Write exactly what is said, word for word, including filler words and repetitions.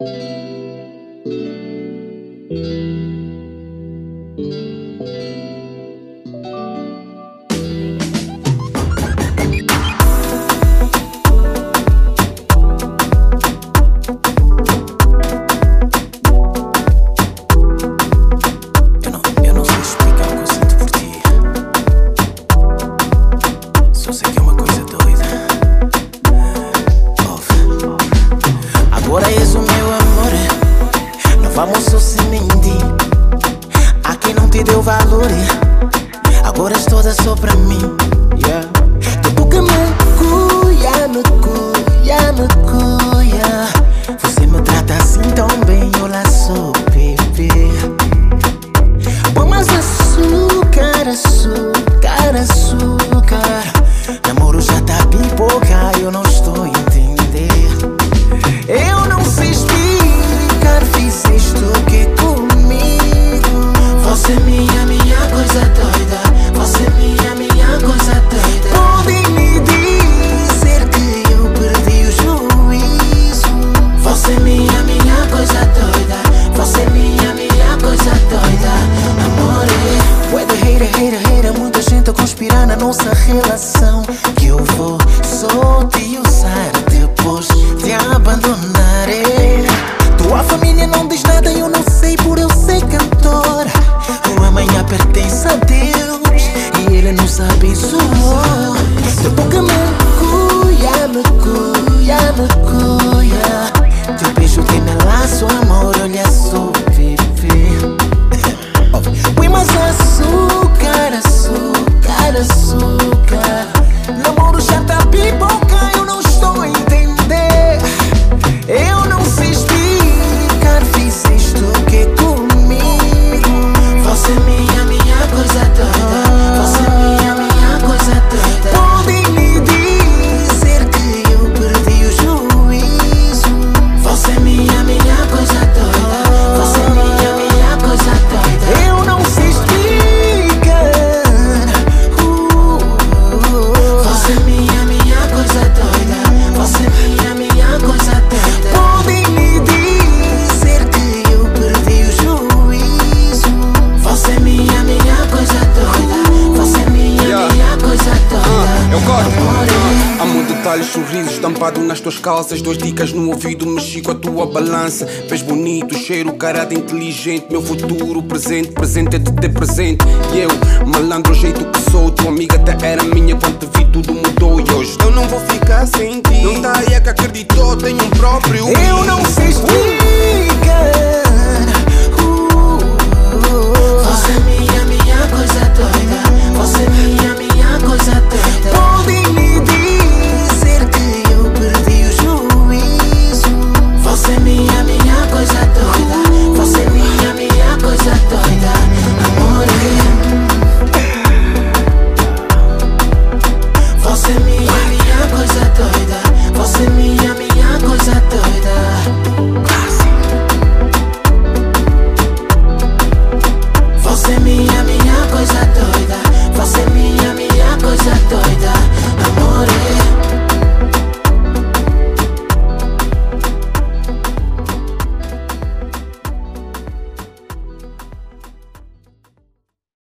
Agora és o meu amor, não vamos só se mentir. Aqui não te deu valor, agora és toda só pra mim. Yeah. Tudo que me cuia, me cuia, me cuia. Você me trata assim tão bem, olha só, bebê. Põe mais açúcar, açúcar, açúcar. Namoro já tá pipoca, eu não estou a entender. Eu não sei explicar, fiz isto que comigo. Você é minha, minha coisa doida. Você é minha, minha coisa doida. Podem me dizer que eu perdi o juízo. Você é minha, minha coisa doida. Você é minha, minha coisa doida. Amore, puede hater, hater, hater. Muita gente a conspirar na nossa relação. Que eu vou só te usar depois de abandonar. Tua família não diz nada, eu não sei por eu ser cantora. O amanhã pertence a Deus e ele não sabe isso. Tudo que me cuia, me cuia, me cuia. Teu beijo que me laço, amor, olha só, viver. Põe mais açúcar, açúcar, açúcar. Namoro já tá pipoca, eu não estou a entender. Eu não sei explicar, fiz isto que comigo. Você é minha, minha coisa doida. Você é minha, minha coisa doida. Podem me dizer que eu perdi o juízo. Você é minha, minha coisa doida. Você é minha, minha coisa doida. Eu não sei explicar. uh, uh, uh. Você é minha, minha coisa doida. Você é minha, minha coisa doida. Podem me dizer que eu perdi o juízo. Você é minha, minha coisa doida. Você é minha, yeah. minha coisa doida. Eu gosto. Amo detalhes, sorrisos estampados nas tuas calças. Duas dicas no ouvido, mexi com a tua balança. Vês bonito, cheiro, caráter inteligente. Meu futuro, presente, presente é de ter presente. E eu, malandro, o jeito que sou. Tua amiga até era minha, quando te vi tudo mudou. E hoje eu não vou ficar sem ti. Não tá aí é que acreditou, tenho um próprio. Eu não sei explicar.